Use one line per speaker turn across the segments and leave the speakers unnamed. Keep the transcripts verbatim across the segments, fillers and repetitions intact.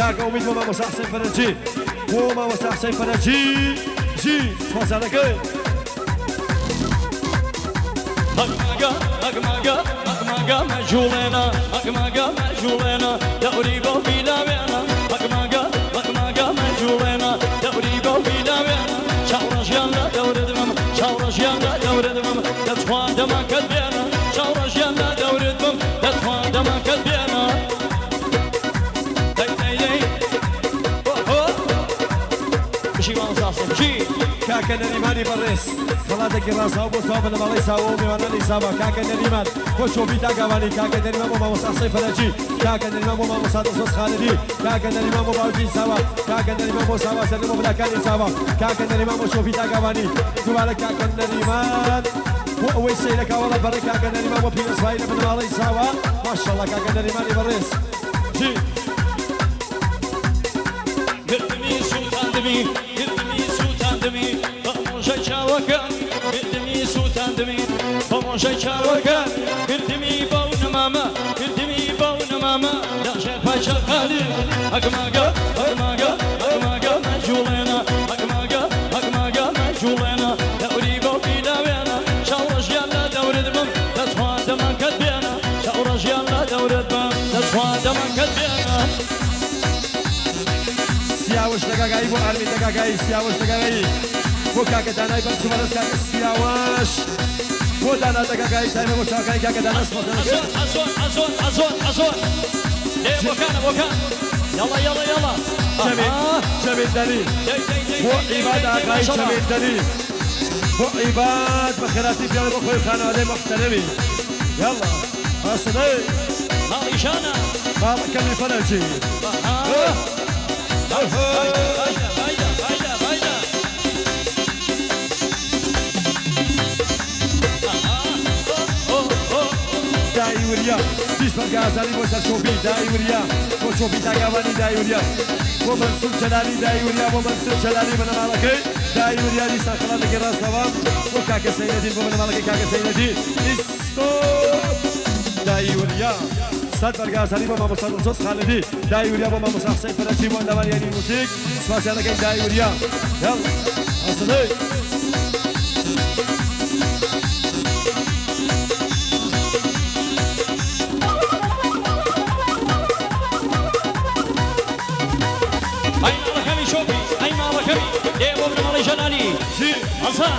كاكا وميد وماما حسين فرنجي وماما حسين فرنجي جي سباس عليك
أقماقا أقماقا أقماقا مجولنا أقماقا مجولنا دوري بوبي لاوينا أقماقا أقماقا مجولنا دوري بوبي لاوينا شاورش يلا دور دمم شاورش يلا دور دمم تتخوان دما كدبينا شاورش يلا دور دمم تتخوان دما كدبينا داي داي داي بشي ما نصاصم بشي
كاكا نريماني بريس خلاتك الراس أبو صواب المالي ساومي وانا نسابة كاكا نريمان وشو بيتا قواني كاكا نريمان وما مصاصي فرنجي كاكا نريمان وما مصاد وصوص خالدي كاكا نريمان وباوجين سوا كاكا نريمان وسوا سلم وبلاكاني سوا كاكا نريمان وشو بيتا قواني دوالك كاكا نريمان وأول شيء لك والله برك كاكا نريمان وبينس فايلة من المالي سوا ما شاء الله كاكا نريماني بريس جي
قدمي سلطان دمي قدمي سلطان دمي بموجة شاوكان قدمي سلطان دمي بموجة شاوكان قدمي بون ماما قدمي بون ماما لا شاف شغالي أقماقا أقماقا أقماقا مجولنا أقماقا أقماقا مجولنا دوري بوبي لاوينا شاورش يلا دور دمم تسوى دمم كدبينا شاورش يلا دور دمم تسوى دمم كدبينا
سياوش دقاقاي بو عربي دقاقاي سياوش دقاقاي بو كاكا داناي برسو مرس كاكا سياوش بو دانا دقاقاي تايمة بو شاكاي كاكا دانا اسمه
أزون أزون أزون أزون أزون إيه بوكان بوكان يلا يلا يلا
جميل جميل دليل بو عباد آقاي جميل دليل بو عباد بخيراتي بيالي بو خوي خانة علي محترمي يلا أصدي
مالي شانا
مالك كمي فرنجي
فايدة فايدة فايدة فايدة
داي وريا بيسمع غازالي وسر شوفي داي وريا بو شوفي تاغواني داي وريا بو منصور جلالي داي وريا بو منصور جلالي من مالكي داي وريا دي سخلا لغرا سوام بو كاكا سيدين بو من مالكي كاكا سيدين اسكو داي وريا صد برغازالي بو ماموساد وصوص خالدي داي وريا بو ماموس حسين فرنجي بو اندوان يعني موسيقى سباس عليك داي وريا يلا اصلي
جلالي
جي
أصلا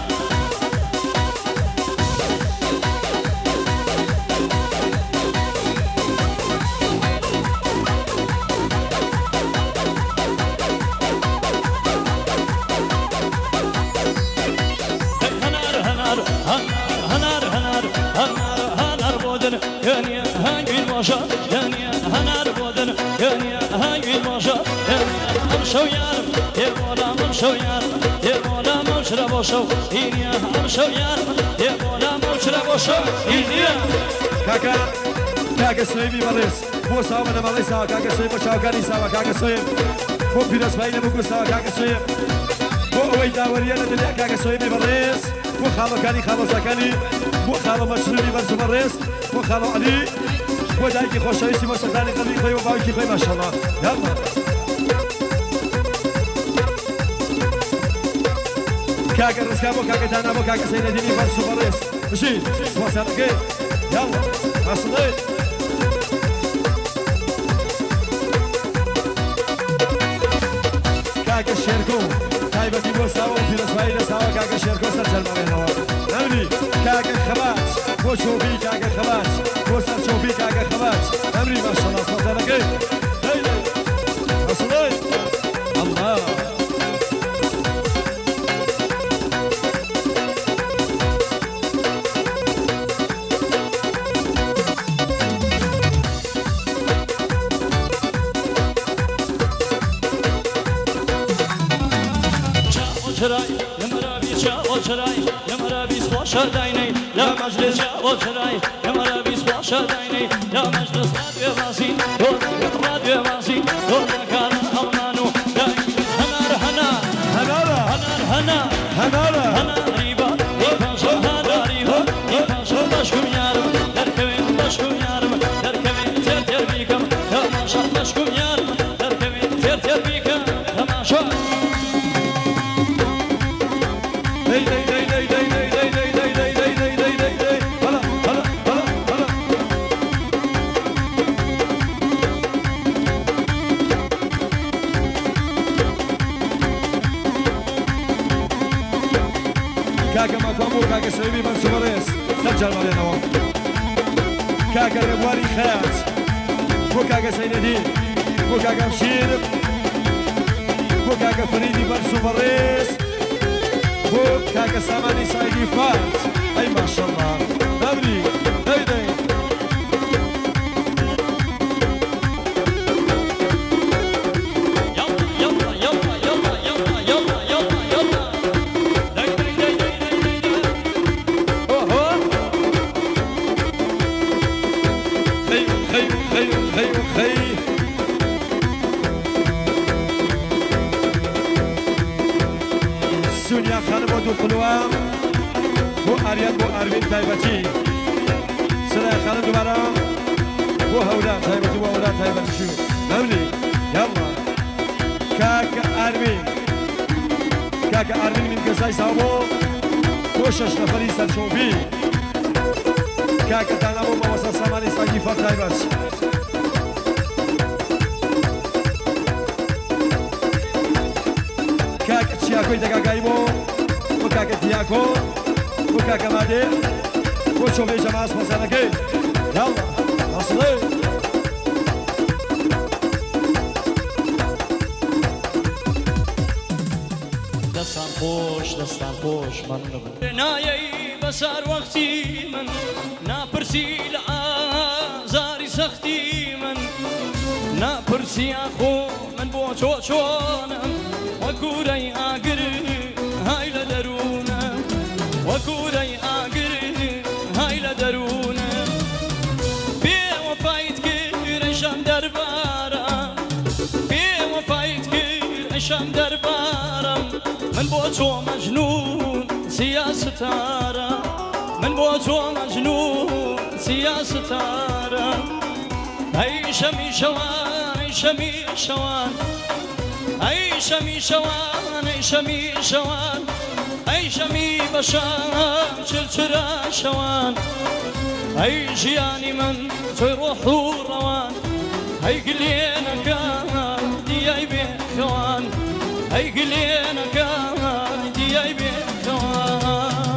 هنار هنار هنار هنار هنار هنار بودن يعني هاي المشا يعني هنار بودن يعني هاي المشا أمشو يارم يبولا أمشو يارم يبولا مشرب وشو إنيا أمشو يارم يبولا مشرب وشو إنيا
كاكا كاكا سويبي مريس بو سوا من مالي سوا كاكا سويب وشاوكاني سوا كاكا سويب بو بيرس باين بو سوا كاكا سويب بو ويدا وريانا دليا كاكا سويبي مريس بو خالو كاني خالو ساكاني بو خالو مشروبي برسو مريس بو خالو علي بو دايكي خوشاويسي مرسلتاني قلبي خوي وباوكي خوي ما شاء الله يلا كاكا رزقابو كاكا دانابو كاكا سيديني برسو مريس مشي سوا سالكي يلا أصلي كاكا شيركو تايبتي بو ساوا وفيرس بايدا ساوا كاكا شيركو سرجل مرينوا نمني كاكا خبات بو شوبي كاكا خبات بو سر شوبي كاكا خبات نمني ما شاء الله سوا سالكي هيدا أصلي الله
شراي يا مرابي شاو شراي يا مرابي سوا شدايني لا مجلس شاو شراي يا مرابي سوا شدايني لا مجلس راديو ماسي راديو ماسي كان أمانو هنار هنار
هنارا
هنار هنار
هنارا
هنار ريبا ريبا شو هنار ريبا ريبا شو بشكو يارم دركبين بشكو يارم دركبين ترتر بيكم يا ما شاء بشكو يارم دركبين
بۆ کاکە سەویبی بەن سوبەڕێز سەرجار بەڵێنەوە کاکە ڕێبواری خەیات بۆ کاکە سەینەدین بۆ کاکە شیر بۆ کاکە فەریدی بەن سوبەڕێز بۆ کاکە سامانی سایدی فات ئەی ماشەڵڵا دەبری دەی دەی سونیا خانم بۆ دوو قلوام بۆ ئاریان بۆ ئاروین تایبەتی سلای خانم دوبارە بۆ هەولا تایبەتی بۆ هەولا تایبەتی بەملی یاڵڵا کاکە ئاروین کاکە ئاروین من گەزای ساو بۆ بۆ شەش نەفەری سەرچۆبی کاکە دانا بۆ مەوەسە سامانی ساگی فەر تایبەت کاکە چیاکۆی دەگاگایی بۆ بۆ کاکە دیاکۆ بۆ کاکە مادێ بۆ چۆبێ جەماس مەسانەکەی یاڵڵا ئەسڵێ
دەستان خۆش دەستان خۆش من نەبوو نایەی بەسار وەختی من ناپرسی لە ئازاری سەختی من ناپرسی ئاخۆ من بۆ چۆ چۆنم وەکوورەی ئاگر های لە دەروونە وەکوورەی ئاگر های لە دەروونە بێوەفایت کرد ئەیشەم دەربارم بێوەفایت کرد ئەیشەم دەربارم من بۆ چۆ مەجنون سیاستارە من بۆ چۆ مەجنون سیاستارە ئەی شەمی شەوان ئەی شەمی شەوان ئەی شەمی شەوان ئەی شەمی شەوان ئەی شەمی بەشان چرچرە شەوان ئەی ژیانی من تۆی ڕۆح و ڕەوان ئەی گلێنەکان دیای بێخەوان ئەی گلێنەکان دیای بێخەوان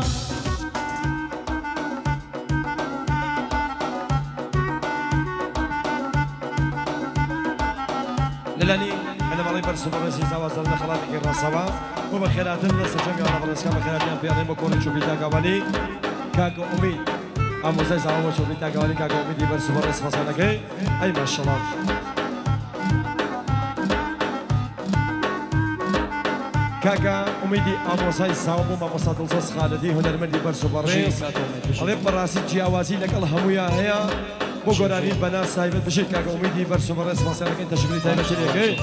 لەلانی لەمەڵی بەرسوبەڕێزی زاوازدار لە خەڵاتێکی ڕاستەوە بۆ بە خێراتن لەسەر جەنگی ئاڵەبەڕێزەکان بە خێراتیان پێڵێن بۆ کۆنی چوبی تاگاوانی کاکە ئومید ئامۆزای زاوە بۆ چوبی تاگاوانی کاکە ئومیدی بەرسوبەڕێز مەسانەکەی ئەی ماشەڵڵا کاکە ئومیدی ئامۆزای زاوە بۆ مامۆستا دڵسۆز خالدی هونەرمەندی بەرسوبەڕێز ئەڵێ بەڕاستی جیاوازی لەگەڵ هەموویان هەیە بۆ گۆرانی بەناس تایبەت بشید کاکە ئومیدی بەرسوبەڕێز مەسانەکەی تەشبیری تایبەتی لێکەی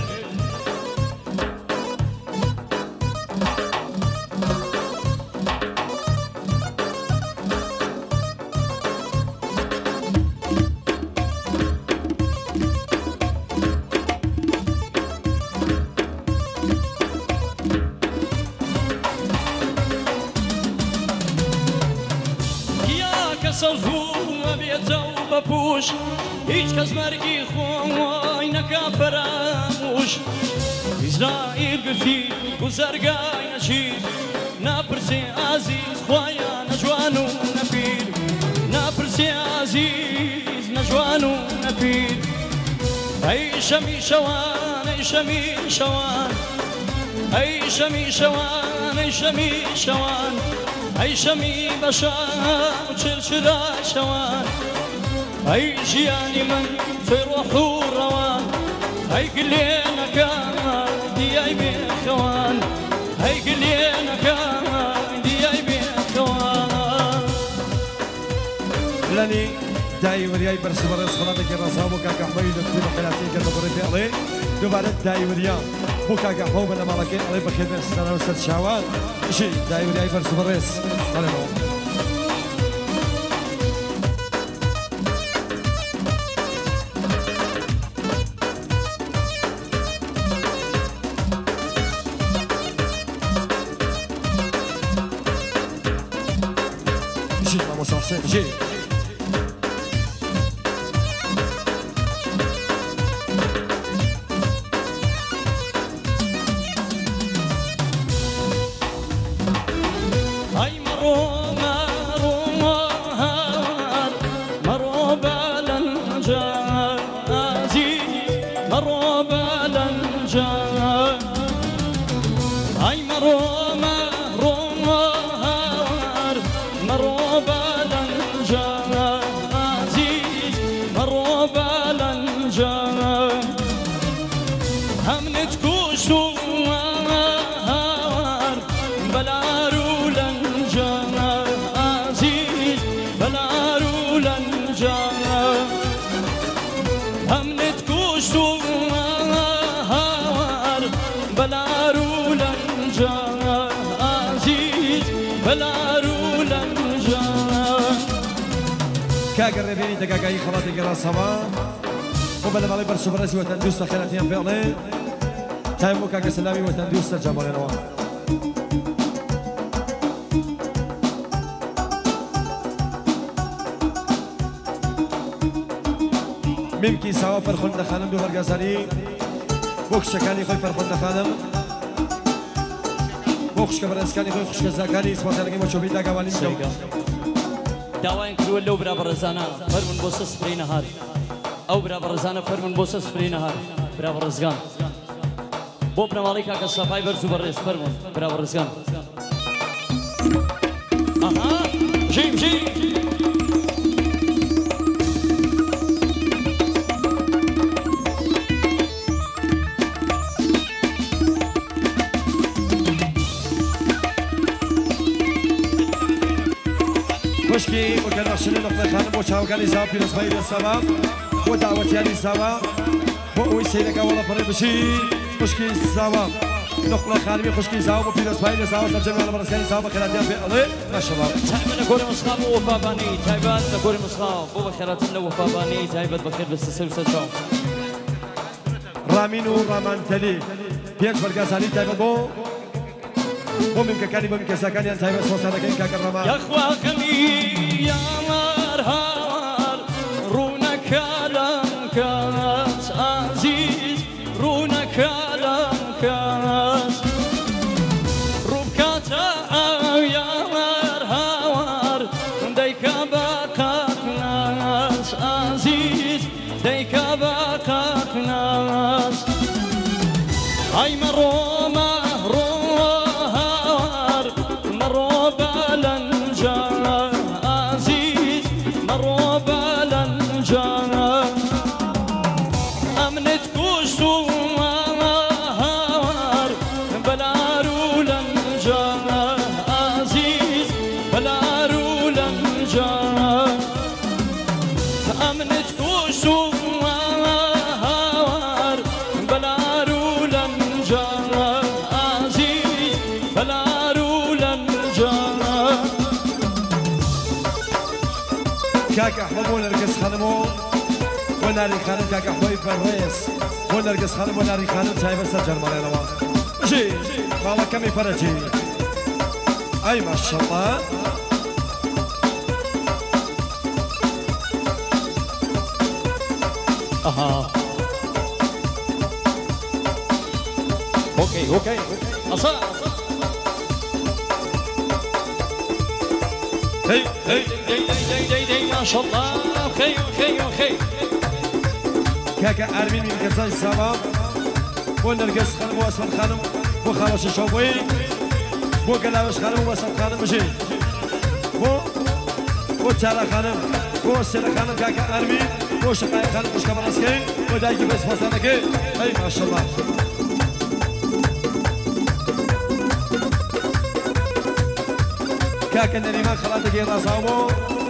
هیچ کەس مەرگی خۆی نەکا فەراموش ئیزرائیل گرتی گوزەرگای نەچیر ناپرسێ ئازیز خوایە نەجوان و نەپیر ناپرسێ ئازیز نەجوان و نەپیر ئەی شەمی شەوان ئەی شەمی شەوان ئەی شەمی شەوان ئەی شەمی شەوان ئەی شەمی بەشان و چرچرە شەوان ئەی ژیانی من تۆی ڕۆح و ڕەوان ئەی گلێنەکان دیای بێخەوان ئەی گلێنەکان دیای بێخەوان
لەنی دایوریای بەرسوبەڕێز خەڵاتێکی ڕازا بۆ کاکە ئەحمەدی دەکتوری بە خێراتی گەردە بڕێ پێڵێ دووبارە دایوریا بۆ کاکە ئەحمەد بە لەماڵەکەی ئەڵێ بەخێربێن ستانە و سەر چاوان ئشی دایوریای بەرسوبەڕێز هەڵێنەوە J'ai
Ay marrom بلنجا ای مرو مرو مهار مرو بلنجا عزیز مرو بلنجا هم نتکوشو مهار بلارو لنجا عزیز بلارو لنجا هم نتکوشو مهار بلارو لنجا عزیز بلارو لنجا
كاغر ربيني دقاقاي خلاطي قرا سوا وبلا مالي برسو برسي وتندوس تخيلاتيان فعلي تايمو كاغا سلامي وتندوس ترجمالي نوا ممكن سوا فرخون دخانم دو برقاساني بوكش شكاني خوي فرخون دخانم بوكش كبرسكاني خوي خشك زاكاني سواسانكي موشوبي داقاوالي مجو
داوين كرول لو برا برزانا فرمون بوسس سبري نهار او برا برزانا فرمون بوسس سبري نهار برا برزقان بو بنوالي كاكا صفاي برزو برز فرمون برا برزقان اها جيم جيم
مشكي وكان عشان نقطة خانم وشاو كان يساوي في نصبي السبب ودعوة يعني سوا بو يسيلك ولا فريق بشي مشكي سوا نقطة خانم مشكي سوا في نصبي السبب ترجمة على مرسين سوا كلام في الله ما شاء الله
تايبان نقول مسخاب وفاباني تايبان نقول مسخاب بو بخيرات الله وفاباني تايبان بخير بس سلسلة شو
رامينو رامان تلي بينش برقاساني تايبان بو ممكن كاني ممكن سكاني أنت هاي بس وصلنا كين كاكرما
يا أخواني يا مرهار رونا كلام كاس عزيز رونا كلام كاس ربكاتا يا مرهار ديك باقاك ناس عزيز ديك باقاك ناس هاي مروما
كاكا حبو نرقص خانمو وناري خانم كاكا حبوي فريس ونرقص خانم وناري خانم تايبر سجل مرينا وا جي والله كمي فرجي اي ما شاء الله
اها اوكي اوكي اصلا
هي هي
دي دي دي دي ما شاء الله اوكي اوكي اوكي
كاكا ارمين من كزاي سبب ونرقص خانم واسفل خانم وخرش شوبي بو قلاوش خانم واسفل خانم مشي بو بو تالا خانم بو سيلا خانم كاكا ارمين بو شقاي خانم مش كبر اسكين ودايجي بس فصلك اي ما شاء الله كاكا نريمان خلاتك يا راسامو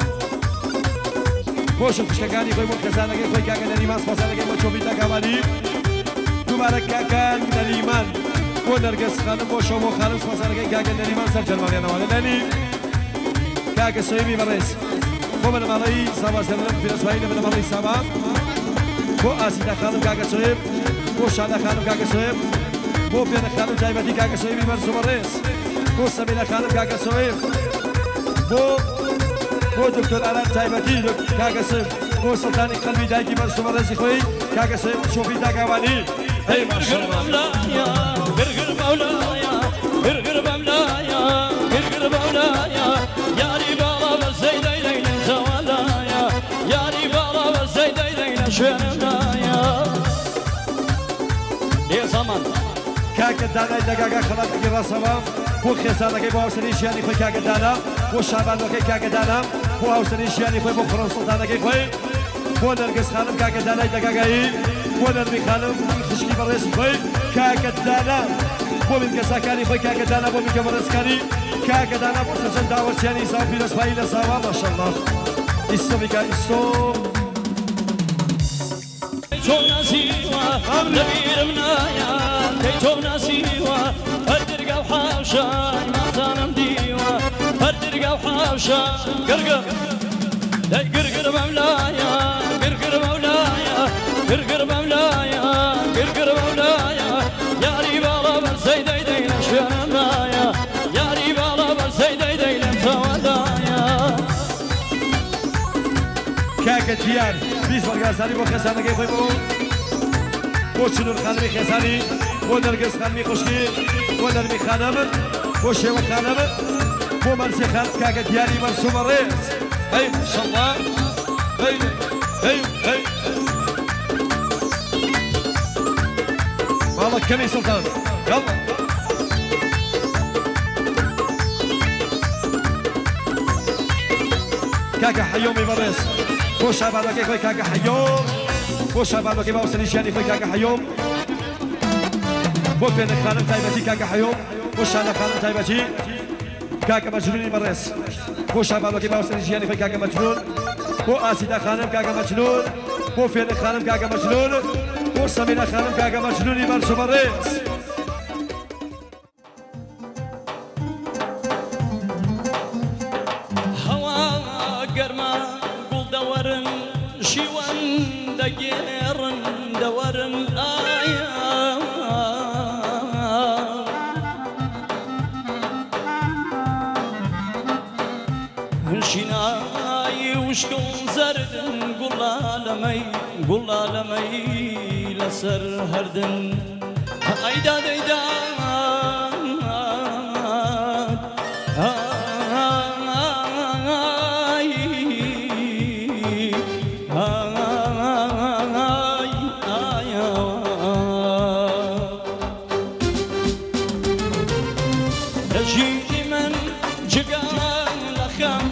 بوشم خشكاني خوي مركزانا خوي كاكا نريمان فصلك ما تشوفي تاكاماني دوباره كاكا نريمان ونرقص خانم بوشو مو خانم فصلك كاكا نريمان سر جرمان يا نوال لاني كاكا سويبي بريس بو من مالي سبا سلم في اسماعيل من مالي سبا بو اسيدا خانم كاكا سويب بو شادا خانم كاكا سويب بو بيانا خانم جايبتي كاكا سويبي برسو بريس بو سمينا خانم كاكا سويب بو بو دكتور علان تايبتي كاكا سويب بو سلطاني قلبي دايكي برسو بريس خوي كاكا سويب شوفي داكاواني اي ما شاء الله
برقر مولايا برقر مولايا برقر مولايا يا ريبالا بزيدي ليلى زوالايا يا ريبالا بزيدي ليلى شرمايا يا زمان
كاك الدانا دقاقا خلاص تجرى صواب بو خسارة كي بو هاوسني شياني خوي كاك الدانا بو شعبان وكي كاك الدانا بو هاوسني شياني خوي بو خرم سلطانا كي خوي بو نرقص خانم كاك الدانا دقاقاي بو نرمي خانم خشكي بريس خوي كاك الدانا بو من قساكاني خوي كاك الدانا بو من قبرسكاني كاك الدانا بو سجن داور شياني ساو في الاسفايل ساوا ما شاء الله إسو بيكا إسو
كيتونا سيوا نبير منايا كيتونا سيوا هردرقا وحاوشاي ما زانم ديوا هردرقا وحاوشاي قرقر قرقر مولايا قرقر مولايا قرقر مولايا قرقر مولايا يا ريبالا برسي ديدينا شوينا مرايا يا ريبالا برسي ديدينا تودايا
كاك الديار بيس والقاساني بو خسانة كي خوي بو بو شنور خانمي خساني بو نرقص خانمي خشكي بو نرمي خانم بو شيوة خانم بو مرسي خانم كاك الدياري مرسوم الرئيس هاي ما شاء الله هاي هاي هاي والله كمي سلطان يلا كاكا حيومي بريس بو شعبان وكي خوي كاكا حيوم بو شعبان وكي باوسني شياني خوي كاكا حيوم بو فين خانم تايبتي كاكا حيوم بو شانا خانم تايبتي كاكا مجنوني بريس بو شعبان وكي باوسني شياني خوي كاكا مجنون بو آسيدا خانم كاكا مجنون بو فين خانم كاكا مجنون بو سمينة خانم كاكا مجنوني برسو بريس
دقيرن دورن آيا شناي وشكون زردن قول عالمي قول عالمي لسر هردن ايداد ايداد
جيتي من جقال لخام